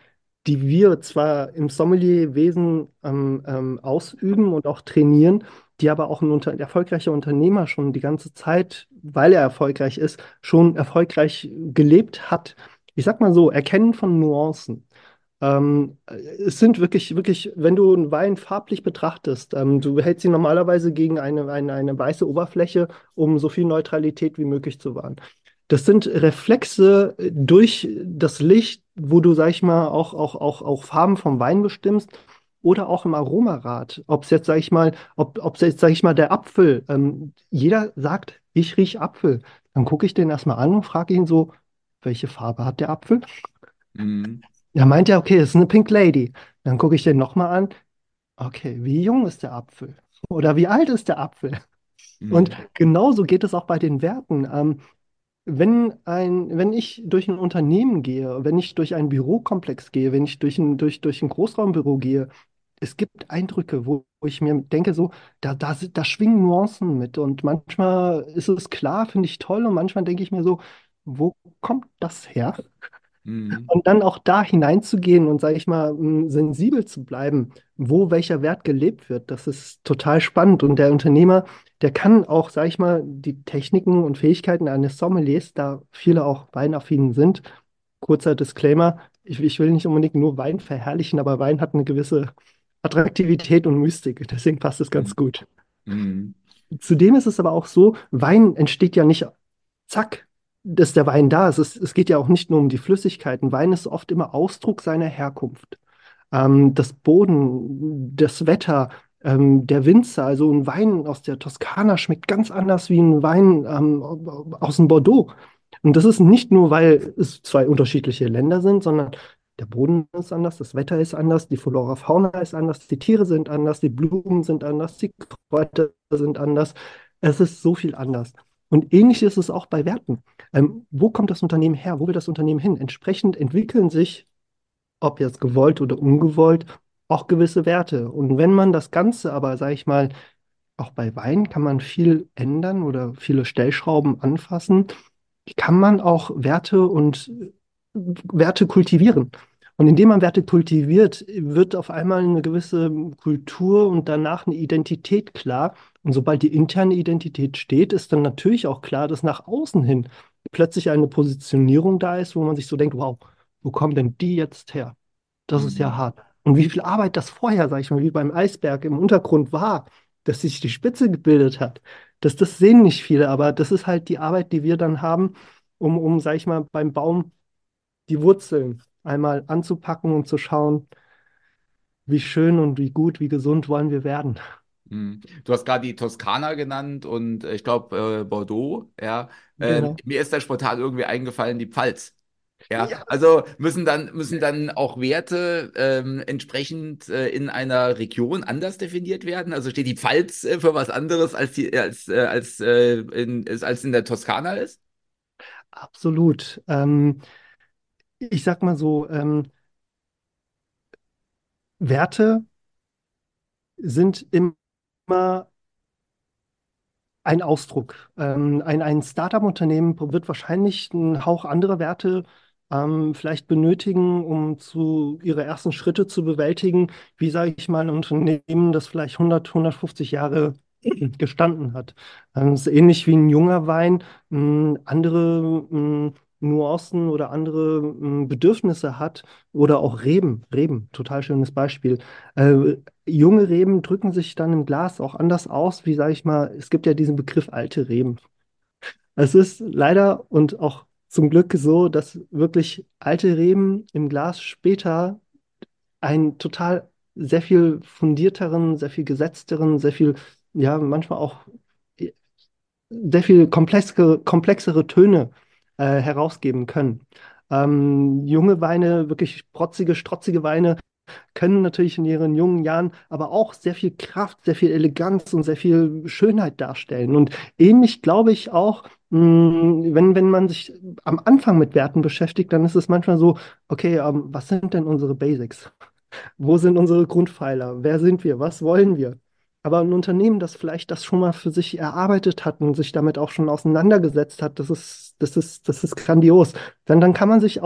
die wir zwar im Sommelierwesen ähm, ähm, ausüben und auch trainieren, die aber auch ein, unter ein erfolgreicher Unternehmer schon die ganze Zeit, weil er erfolgreich ist, schon erfolgreich gelebt hat. Ich sag mal so, Erkennen von Nuancen. Ähm, es sind wirklich, wirklich, wenn du einen Wein farblich betrachtest, ähm, du hältst ihn normalerweise gegen eine, eine, eine weiße Oberfläche, um so viel Neutralität wie möglich zu wahren. Das sind Reflexe durch das Licht, wo du, sag ich mal, auch, auch, auch, auch Farben vom Wein bestimmst oder auch im Aromarad. Ob es jetzt, sag ich mal, ob ob es jetzt, sag ich mal, der Apfel, ähm, jeder sagt, ich rieche Apfel. Dann gucke ich den erstmal an und frage ihn so, welche Farbe hat der Apfel? Mhm. Er meint ja, okay, es ist eine Pink Lady. Dann gucke ich den nochmal an. Okay, wie jung ist der Apfel? Oder wie alt ist der Apfel? Und Mhm. genauso geht es auch bei den Werten. Ähm, wenn ein, wenn ich durch ein Unternehmen gehe, wenn ich durch einen Bürokomplex gehe, wenn ich durch ein, durch, durch ein Großraumbüro gehe, es gibt Eindrücke, wo, wo ich mir denke, so, da, da, sind- da schwingen Nuancen mit. Und manchmal ist es klar, finde ich toll, und manchmal denke ich mir so, wo kommt das her? Mhm. Und dann auch da hineinzugehen und, sage ich mal, m, sensibel zu bleiben, wo welcher Wert gelebt wird, das ist total spannend. Und der Unternehmer, der kann auch, sage ich mal, die Techniken und Fähigkeiten eines Sommeliers, da viele auch weinaffin sind. Kurzer Disclaimer, ich, ich will nicht unbedingt nur Wein verherrlichen, aber Wein hat eine gewisse Attraktivität und Mystik. Deswegen passt es ganz Mhm. gut. Mhm. Zudem ist es aber auch so, Wein entsteht ja nicht zack, dass der Wein da ist. Es, es geht ja auch nicht nur um die Flüssigkeiten. Wein ist oft immer Ausdruck seiner Herkunft. Ähm, das Boden, das Wetter, ähm, der Winzer, also ein Wein aus der Toskana schmeckt ganz anders wie ein Wein ähm, aus dem Bordeaux. Und das ist nicht nur, weil es zwei unterschiedliche Länder sind, sondern der Boden ist anders, das Wetter ist anders, die Flora, Fauna ist anders, die Tiere sind anders, die Blumen sind anders, die Kräuter sind anders. Es ist so viel anders. Und ähnlich ist es auch bei Werten. Ähm, wo kommt das Unternehmen her? Wo will das Unternehmen hin? Entsprechend entwickeln sich, ob jetzt gewollt oder ungewollt, auch gewisse Werte. Und wenn man das Ganze aber, sage ich mal, auch bei Wein kann man viel ändern oder viele Stellschrauben anfassen, kann man auch Werte und Werte kultivieren. Und indem man Werte kultiviert, wird auf einmal eine gewisse Kultur und danach eine Identität klar. Und sobald die interne Identität steht, ist dann natürlich auch klar, dass nach außen hin plötzlich eine Positionierung da ist, wo man sich so denkt, wow, wo kommen denn die jetzt her? Das ist ja Mhm. hart. Und wie viel Arbeit das vorher, sag ich mal, wie beim Eisberg im Untergrund war, dass sich die Spitze gebildet hat. Das, das sehen nicht viele, aber das ist halt die Arbeit, die wir dann haben, um, um, sag ich mal, beim Baum die Wurzeln einmal anzupacken und zu schauen, wie schön und wie gut, wie gesund wollen wir werden. Mhm. Du hast gerade die Toskana genannt und äh, ich glaube äh, Bordeaux, ja. Ähm, Genau. mir ist da spontan irgendwie eingefallen, die Pfalz. Ja, Ja, also müssen dann, müssen dann auch Werte ähm, entsprechend äh, in einer Region anders definiert werden? Also steht die Pfalz äh, für was anderes als die, als, äh, als, äh, in, ist- als in der Toskana ist? absolut. Ähm, ich sag mal so, ähm, Werte sind immer ein Ausdruck. Ähm, ein ein Startup-Unternehmen wird wahrscheinlich einen Hauch andere Werte ähm, vielleicht benötigen, um zu, ihre ersten Schritte zu bewältigen, wie, sage ich mal, ein Unternehmen, das vielleicht hundert, hundertfünfzig Jahre gestanden hat. Ähm, es ist ähnlich wie ein junger Wein, mh, andere mh, Nuancen oder andere mh, Bedürfnisse hat oder auch Reben. Reben, total schönes Beispiel. Äh, junge Reben drücken sich dann im Glas auch anders aus, wie, sage ich mal, es gibt ja diesen Begriff alte Reben. Es ist leider und auch zum Glück so, dass wirklich alte Reben im Glas später einen total sehr viel fundierteren, sehr viel gesetzteren, sehr viel, ja, manchmal auch sehr viel komplexere, komplexere Töne äh, herausgeben können. Ähm, junge Weine, wirklich protzige, strotzige Weine, können natürlich in ihren jungen Jahren aber auch sehr viel Kraft, sehr viel Eleganz und sehr viel Schönheit darstellen. Und ähnlich glaube ich auch, mh, wenn, wenn man sich am Anfang mit Werten beschäftigt, dann ist es manchmal so, okay, ähm, was sind denn unsere Basics? Wo sind unsere Grundpfeiler? Wer sind wir? Was wollen wir? Aber ein Unternehmen, das vielleicht das schon mal für sich erarbeitet hat und sich damit auch schon auseinandergesetzt hat, das ist, das ist, das ist grandios. Dann, dann kann man sich auch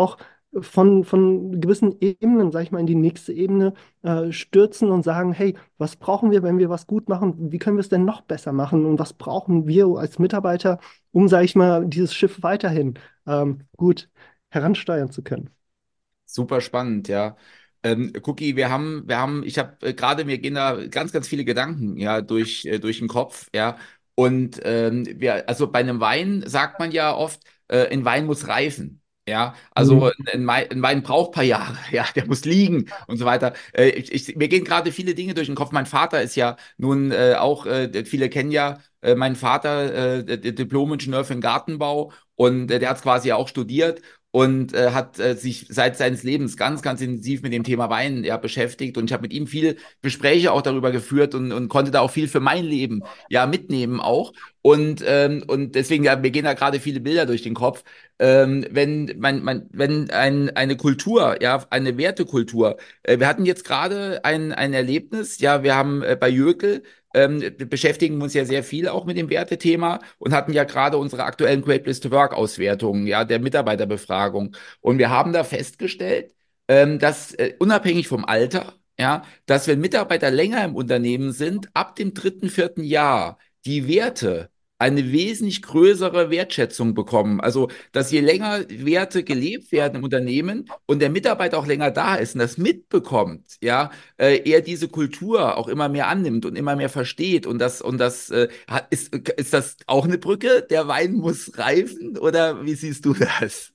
von, von gewissen Ebenen, sag ich mal, in die nächste Ebene äh, stürzen und sagen, hey, was brauchen wir, wenn wir was gut machen? Wie können wir es denn noch besser machen? Und was brauchen wir als Mitarbeiter, um, sag ich mal, dieses Schiff weiterhin ähm, gut heransteuern zu können? Super spannend, ja. Ähm, Cookie, wir haben, wir haben, ich habe äh, gerade, mir gehen da ganz, ganz viele Gedanken, ja, durch, äh, durch den Kopf, ja. Und ähm, wir, also bei einem Wein sagt man ja oft, äh, ein Wein muss reifen. Ja, also Mhm. ein, ein Wei- ein Wein braucht ein paar Jahre, ja, der muss liegen und so weiter. Äh, ich, ich, mir gehen gerade viele Dinge durch den Kopf. Mein Vater ist ja nun äh, auch, äh, viele kennen ja äh, meinen Vater, äh, D- Diplom-Ingenieur für den Gartenbau und äh, der hat es quasi auch studiert und äh, hat äh, sich seit seines Lebens ganz, ganz intensiv mit dem Thema Wein ja, beschäftigt. Und ich habe mit ihm viel Gespräche auch darüber geführt und, und konnte da auch viel für mein Leben ja mitnehmen auch. Und, ähm, und deswegen, ja, mir gehen da gerade viele Bilder durch den Kopf. Ähm, wenn man, man, wenn ein, eine Kultur, ja, eine Wertekultur, äh, wir hatten jetzt gerade ein, ein Erlebnis, ja, wir haben äh, bei Jökel ähm, beschäftigen uns ja sehr viel auch mit dem Wertethema und hatten ja gerade unsere aktuellen Great Place to Work Auswertungen, ja, der Mitarbeiterbefragung. Und wir haben da festgestellt, ähm, dass äh, unabhängig vom Alter, ja, dass wenn Mitarbeiter länger im Unternehmen sind, ab dem dritten, vierten Jahr die Werte eine wesentlich größere Wertschätzung bekommen. Also, dass je länger Werte gelebt werden im Unternehmen und der Mitarbeiter auch länger da ist und das mitbekommt, ja, äh, er diese Kultur auch immer mehr annimmt und immer mehr versteht. Und das, und das äh, hat, ist, ist das auch eine Brücke? Der Wein muss reifen oder wie siehst du das?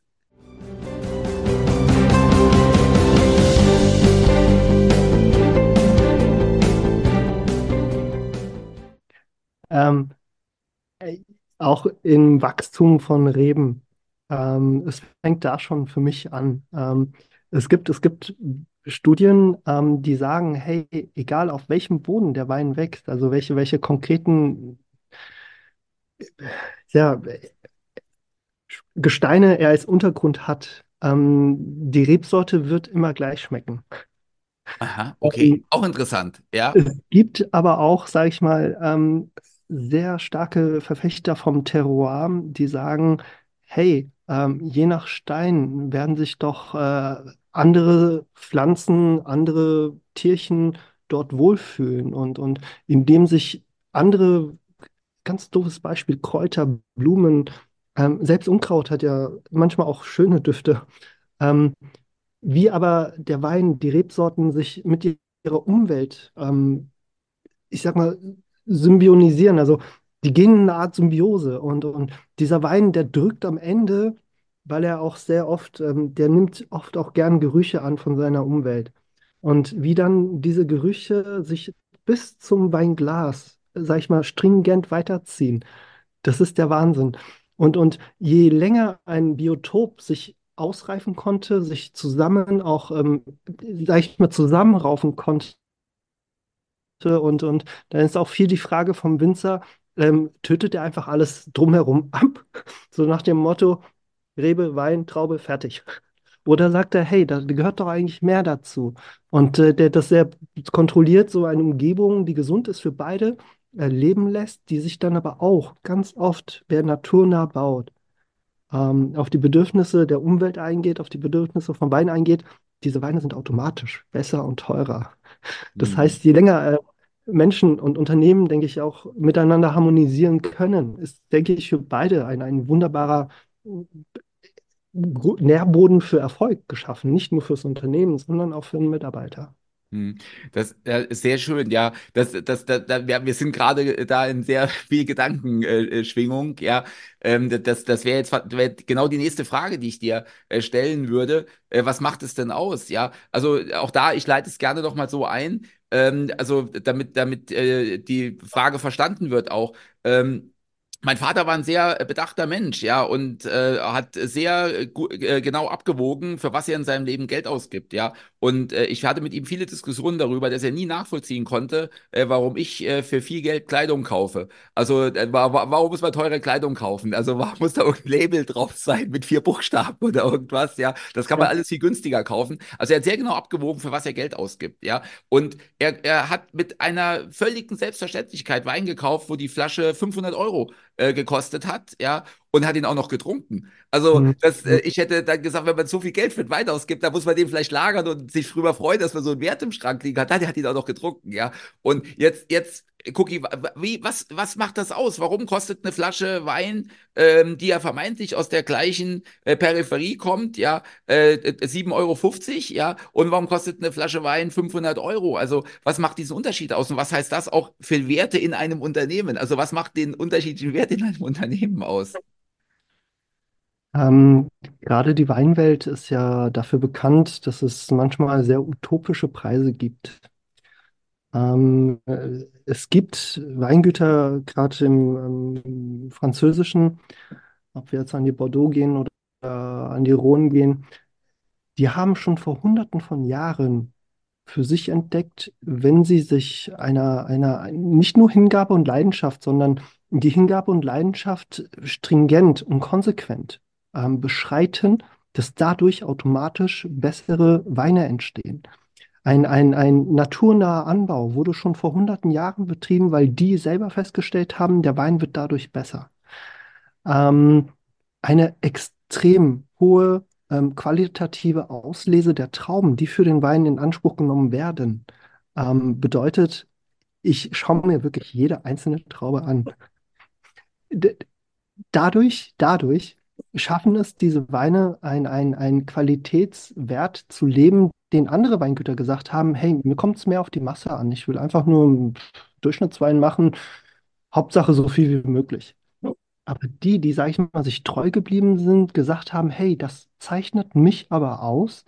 Ähm, äh, Auch im Wachstum von Reben. Ähm, es fängt da schon für mich an. Ähm, es gibt, es gibt Studien, ähm, die sagen, hey, egal auf welchem Boden der Wein wächst, also welche, welche konkreten ja, Gesteine er als Untergrund hat, ähm, die Rebsorte wird immer gleich schmecken. Aha, okay. Ähm, Auch interessant, ja. Es gibt aber auch, sage ich mal, ähm, sehr starke Verfechter vom Terroir, die sagen, hey, ähm, je nach Stein werden sich doch äh, andere Pflanzen, andere Tierchen dort wohlfühlen. Und, und indem sich andere, ganz doofes Beispiel, Kräuter, Blumen, ähm, selbst Unkraut hat ja manchmal auch schöne Düfte. Ähm, Wie aber der Wein, die Rebsorten sich mit ihrer Umwelt ähm, ich sag mal, symbionisieren. Also die gehen in eine Art Symbiose. Und, und dieser Wein, der drückt am Ende, weil er auch sehr oft, ähm, der nimmt oft auch gern Gerüche an von seiner Umwelt. Und wie dann diese Gerüche sich bis zum Weinglas, sag ich mal, stringent weiterziehen, das ist der Wahnsinn. Und, und je länger ein Biotop sich ausreifen konnte, sich zusammen auch, ähm, sag ich mal, zusammenraufen konnte, und, und dann ist auch viel die Frage vom Winzer, ähm, tötet er einfach alles drumherum ab? So nach dem Motto, Rebe, Wein, Traube, fertig. Oder sagt er, hey, da gehört doch eigentlich mehr dazu. Und äh, der, dass er kontrolliert so eine Umgebung, die gesund ist für beide, äh, leben lässt, die sich dann aber auch ganz oft, wer naturnah baut, ähm, auf die Bedürfnisse der Umwelt eingeht, auf die Bedürfnisse vom Wein eingeht, diese Weine sind automatisch besser und teurer. Das Hm. heißt, je länger äh, Menschen und Unternehmen, denke ich, auch miteinander harmonisieren können, ist, denke ich, für beide ein, ein wunderbarer äh, Gru- Nährboden für Erfolg geschaffen. Nicht nur fürs Unternehmen, sondern auch für den Mitarbeiter. Hm. Das äh, ist sehr schön, ja. Das, das, das, da, wir, wir sind gerade da in sehr viel Gedankenschwingung, äh, Schwingung, ja. Ähm, das, das wäre jetzt fa- wär genau die nächste Frage, die ich dir äh, stellen würde. Äh, was macht es denn aus? Ja, also auch da, ich leite es gerne noch mal so ein, ähm, also damit, damit äh, die Frage verstanden wird auch. Ähm, Mein Vater war ein sehr äh, bedachter Mensch, ja, und äh, hat sehr äh, gu- äh, genau abgewogen, für was er in seinem Leben Geld ausgibt, ja. Und äh, ich hatte mit ihm viele Diskussionen darüber, dass er nie nachvollziehen konnte, äh, warum ich äh, für viel Geld Kleidung kaufe. Also äh, wa wa warum muss man teure Kleidung kaufen? Also warum muss da irgendein Label drauf sein mit vier Buchstaben oder irgendwas? Ja, das kann man Ja. alles viel günstiger kaufen. Also er hat sehr genau abgewogen, für was er Geld ausgibt. Ja, und er, er hat mit einer völligen Selbstverständlichkeit Wein gekauft, wo die Flasche fünfhundert Euro äh, gekostet hat. Ja, und hat ihn auch noch getrunken. Also Mhm. das, äh, ich hätte dann gesagt, wenn man so viel Geld für den Wein ausgibt, dann muss man den vielleicht lagern und sich drüber freuen, dass man so einen Wert im Schrank liegen hat. Nein, der hat ihn auch noch getrunken, ja. Und jetzt, jetzt, Cookie, wie, was, was macht das aus? Warum kostet eine Flasche Wein, ähm, die ja vermeintlich aus der gleichen äh, Peripherie kommt, ja, äh, sieben Euro fünfzig, ja, und warum kostet eine Flasche Wein fünfhundert Euro? Also, was macht diesen Unterschied aus und was heißt das auch für Werte in einem Unternehmen? Also, was macht den unterschiedlichen Wert in einem Unternehmen aus? Ähm, Gerade die Weinwelt ist ja dafür bekannt, dass es manchmal sehr utopische Preise gibt. Ähm, äh, es gibt Weingüter, gerade im, ähm, Französischen, ob wir jetzt an die Bordeaux gehen oder an die Rhone gehen, die haben schon vor Hunderten von Jahren für sich entdeckt, wenn sie sich einer, einer nicht nur Hingabe und Leidenschaft, sondern die Hingabe und Leidenschaft stringent und konsequent ähm, beschreiten, dass dadurch automatisch bessere Weine entstehen. Ein, ein, ein naturnaher Anbau wurde schon vor hunderten Jahren betrieben, weil die selber festgestellt haben, der Wein wird dadurch besser. Ähm, eine extrem hohe ähm, qualitative Auslese der Trauben, die für den Wein in Anspruch genommen werden, ähm, bedeutet, ich schaue mir wirklich jede einzelne Traube an. D dadurch, dadurch schaffen es diese Weine, ein, ein, einen Qualitätswert zu leben, den andere Weingüter gesagt haben, hey, mir kommt es mehr auf die Masse an. Ich will einfach nur einen Durchschnittswein machen, Hauptsache so viel wie möglich. Aber die, die, sage ich mal, sich treu geblieben sind, gesagt haben, hey, das zeichnet mich aber aus,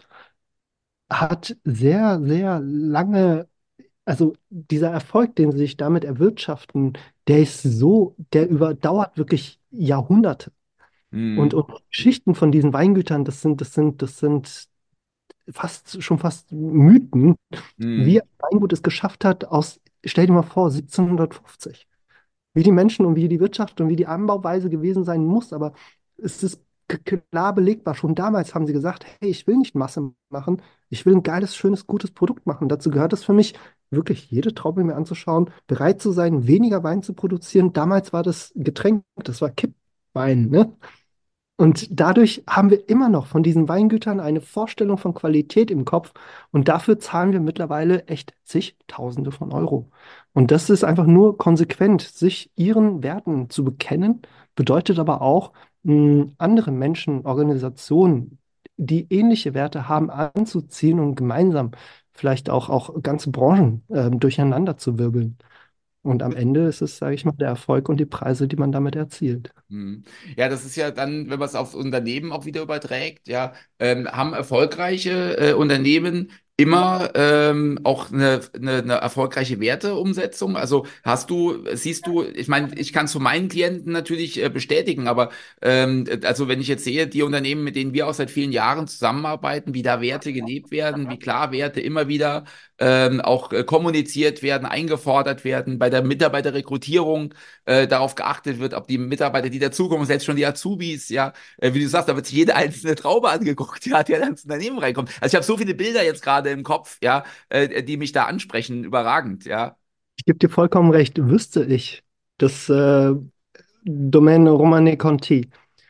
hat sehr, sehr lange, also dieser Erfolg, den sie sich damit erwirtschaften, der ist so, der überdauert wirklich Jahrhunderte. Und, Hm, und Geschichten von diesen Weingütern, das sind, das sind, das sind fast schon fast Mythen, wie hm, ein Weingut es geschafft hat, aus, stell dir mal vor, siebzehnhundertfünfzig, wie die Menschen und wie die Wirtschaft und wie die Anbauweise gewesen sein muss. Aber es ist k- klar belegbar. Schon damals haben sie gesagt, hey, ich will nicht Masse machen, ich will ein geiles, schönes, gutes Produkt machen. Dazu gehört es für mich, wirklich jede Traube mir anzuschauen, bereit zu sein, weniger Wein zu produzieren. Damals war das Getränk, das war Kippwein, ne? Und dadurch haben wir immer noch von diesen Weingütern eine Vorstellung von Qualität im Kopf. Und dafür zahlen wir mittlerweile echt zigtausende von Euro. Und das ist einfach nur konsequent, sich ihren Werten zu bekennen, bedeutet aber auch, mh, andere Menschen, Organisationen, die ähnliche Werte haben, anzuziehen und gemeinsam vielleicht auch, auch ganze Branchen ähm, durcheinander zu wirbeln. Und am Ende ist es, sage ich mal, der Erfolg und die Preise, die man damit erzielt. hm. Ja, das ist ja dann, wenn man es aufs Unternehmen auch wieder überträgt, ja, ähm, haben erfolgreiche äh, Unternehmen immer ähm, auch eine, eine, eine erfolgreiche Werteumsetzung? Also hast du, siehst du, ich meine, ich kann es von meinen Klienten natürlich äh, bestätigen, aber ähm, also wenn ich jetzt sehe, die Unternehmen, mit denen wir auch seit vielen Jahren zusammenarbeiten, wie da Werte gelebt werden, wie klar Werte immer wieder ähm, auch äh, kommuniziert werden, eingefordert werden, bei der Mitarbeiterrekrutierung äh, darauf geachtet wird, ob die Mitarbeiter, die dazukommen, selbst schon die Azubis, ja, äh, wie du sagst, da wird sich jede einzelne Traube angeguckt, ja, der dann ins Unternehmen reinkommt. Also ich habe so viele Bilder jetzt gerade im Kopf, ja, äh, die mich da ansprechen, überragend, ja. Ich gebe dir vollkommen recht, wüsste ich, dass äh, Domaine Romane Conti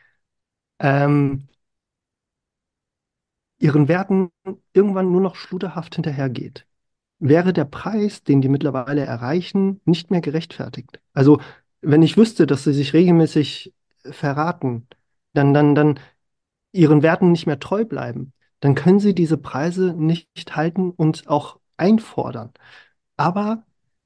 ähm, ihren Werten irgendwann nur noch schluderhaft hinterhergeht, wäre der Preis, den die mittlerweile erreichen, nicht mehr gerechtfertigt. Also, wenn ich wüsste, dass sie sich regelmäßig verraten, dann, dann, dann ihren Werten nicht mehr treu bleiben, dann können sie diese Preise nicht halten und auch einfordern. Aber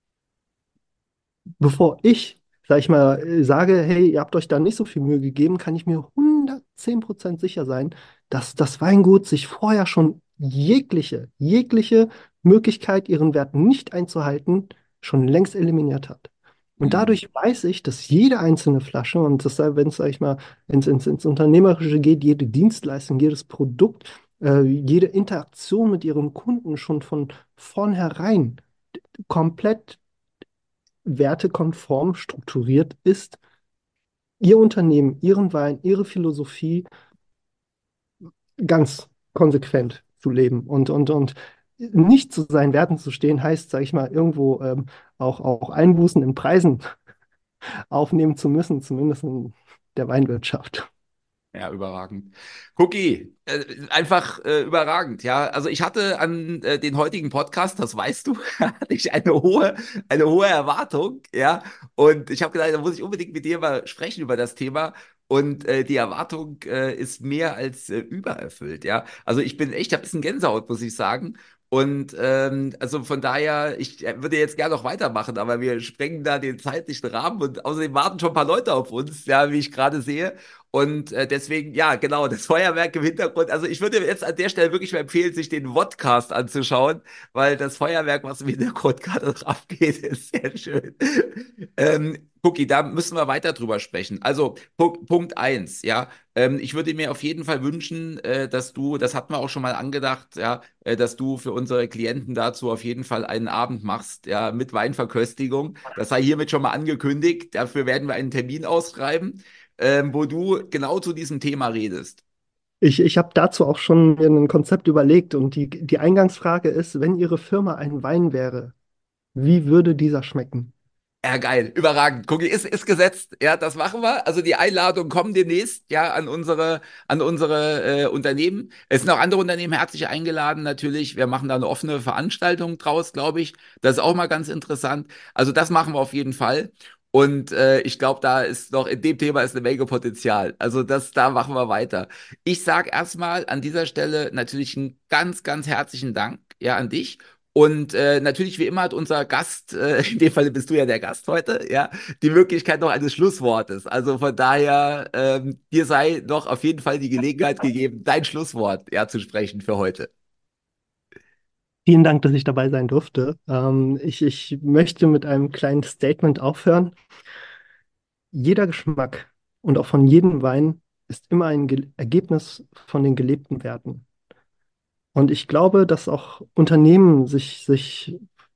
bevor ich, sag ich mal, äh, sage, hey, ihr habt euch da nicht so viel Mühe gegeben, kann ich mir hundertzehn Prozent sicher sein, dass das Weingut sich vorher schon jegliche, jegliche Möglichkeit, ihren Wert nicht einzuhalten, schon längst eliminiert hat. Und Hm, dadurch weiß ich, dass jede einzelne Flasche, und das, wenn es, sag ich mal, ins, ins, ins Unternehmerische geht, jede Dienstleistung, jedes Produkt, äh, jede Interaktion mit ihren Kunden schon von vornherein komplett wertekonform strukturiert ist, Ihr Unternehmen, Ihren Wein, Ihre Philosophie ganz konsequent zu leben und, und, und nicht zu seinen Werten zu stehen, heißt, sage ich mal, irgendwo ähm, auch, auch Einbußen in Preisen aufnehmen zu müssen, zumindest in, der Weinwirtschaft. Ja, überragend. Cookie, äh, einfach äh, überragend, ja. Also ich hatte an äh, den heutigen Podcast, das weißt du, hatte ich eine hohe, eine hohe Erwartung, ja. Und ich habe gedacht, da muss ich unbedingt mit dir mal sprechen über das Thema. Und äh, die Erwartung äh, ist mehr als äh, übererfüllt, ja. Also ich bin echt, ich habe ein bisschen Gänsehaut, muss ich sagen. Und ähm, also von daher, ich äh, würde jetzt gerne noch weitermachen, aber wir sprengen da den zeitlichen Rahmen und außerdem warten schon ein paar Leute auf uns, ja, wie ich gerade sehe. Und äh, deswegen, ja, genau, das Feuerwerk im Hintergrund. Also ich würde jetzt an der Stelle wirklich mal empfehlen, sich den Vodcast anzuschauen, weil das Feuerwerk, was im Hintergrund gerade noch abgeht, ist sehr schön. Ähm, Cookie, da müssen wir weiter drüber sprechen. Also Punkt, Punkt eins, ja. Ähm, ich würde mir auf jeden Fall wünschen, äh, dass du, das hatten wir auch schon mal angedacht, ja, äh, dass du für unsere Klienten dazu auf jeden Fall einen Abend machst, ja, mit Weinverköstigung. Das sei hiermit schon mal angekündigt. Dafür werden wir einen Termin ausschreiben, ähm, wo du genau zu diesem Thema redest. Ich, ich habe dazu auch schon mir ein Konzept überlegt und die, die Eingangsfrage ist, wenn Ihre Firma ein Wein wäre, wie würde dieser schmecken? Ja, geil, überragend. Guck, ist, ist gesetzt. Ja, das machen wir. Also die Einladungen kommen demnächst, ja, an unsere, an unsere äh, Unternehmen. Es sind auch andere Unternehmen herzlich eingeladen, natürlich. Wir machen da eine offene Veranstaltung draus, glaube ich. Das ist auch mal ganz interessant. Also das machen wir auf jeden Fall. Und äh, ich glaube, da ist noch, in dem Thema ist eine Menge Potenzial. Also das, da machen wir weiter. Ich sage erstmal an dieser Stelle natürlich einen ganz, ganz herzlichen Dank, ja, an dich. Und äh, natürlich, wie immer, hat unser Gast, äh, in dem Fall bist du ja der Gast heute, ja, die Möglichkeit noch eines Schlusswortes. Also von daher, ähm, dir sei noch auf jeden Fall die Gelegenheit gegeben, dein Schlusswort ja zu sprechen für heute. Vielen Dank, dass ich dabei sein durfte. Ähm, ich, ich möchte mit einem kleinen Statement aufhören. Jeder Geschmack und auch von jedem Wein ist immer ein Ge Ergebnis von den gelebten Werten. Und ich glaube, dass auch Unternehmen sich, sich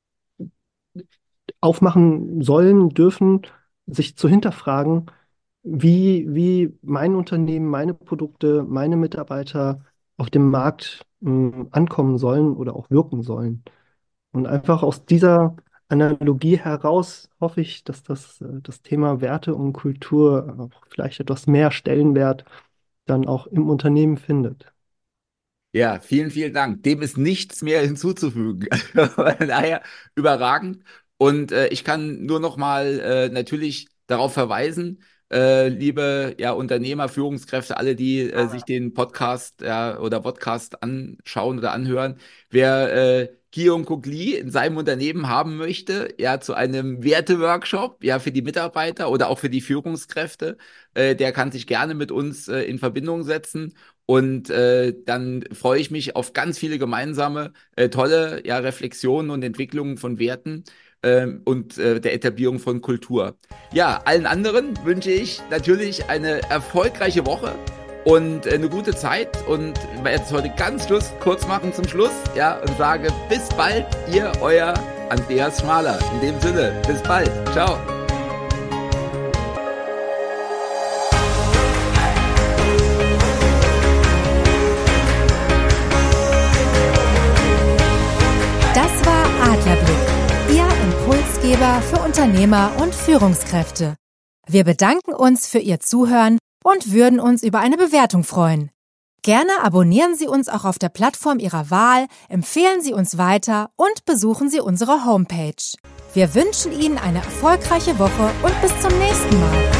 aufmachen sollen, dürfen, sich zu hinterfragen, wie, wie mein Unternehmen, meine Produkte, meine Mitarbeiter auf dem Markt mh, ankommen sollen oder auch wirken sollen. Und einfach aus dieser Analogie heraus hoffe ich, dass das, äh, das Thema Werte und Kultur auch vielleicht etwas mehr Stellenwert dann auch im Unternehmen findet. Ja, vielen, vielen Dank. Dem ist nichts mehr hinzuzufügen. Von daher überragend. Und äh, ich kann nur noch mal äh, natürlich darauf verweisen, äh, liebe ja, Unternehmer, Führungskräfte, alle, die äh, sich den Podcast ja, oder Podcast anschauen oder anhören, wer äh, Guillaume Cougly in seinem Unternehmen haben möchte, ja, zu einem Werteworkshop, ja, für die Mitarbeiter oder auch für die Führungskräfte, äh, der kann sich gerne mit uns äh, in Verbindung setzen. Und äh, dann freue ich mich auf ganz viele gemeinsame, äh, tolle ja, Reflexionen und Entwicklungen von Werten ähm, und äh, der Etablierung von Kultur. Ja, allen anderen wünsche ich natürlich eine erfolgreiche Woche und äh, eine gute Zeit. Und ich werde jetzt heute ganz Schluss, kurz machen zum Schluss, ja, und sage bis bald, ihr, euer Andreas Schmaler. In dem Sinne, bis bald. Ciao. Das war Adlerblick, Ihr Impulsgeber für Unternehmer und Führungskräfte. Wir bedanken uns für Ihr Zuhören und würden uns über eine Bewertung freuen. Gerne abonnieren Sie uns auch auf der Plattform Ihrer Wahl, empfehlen Sie uns weiter und besuchen Sie unsere Homepage. Wir wünschen Ihnen eine erfolgreiche Woche und bis zum nächsten Mal.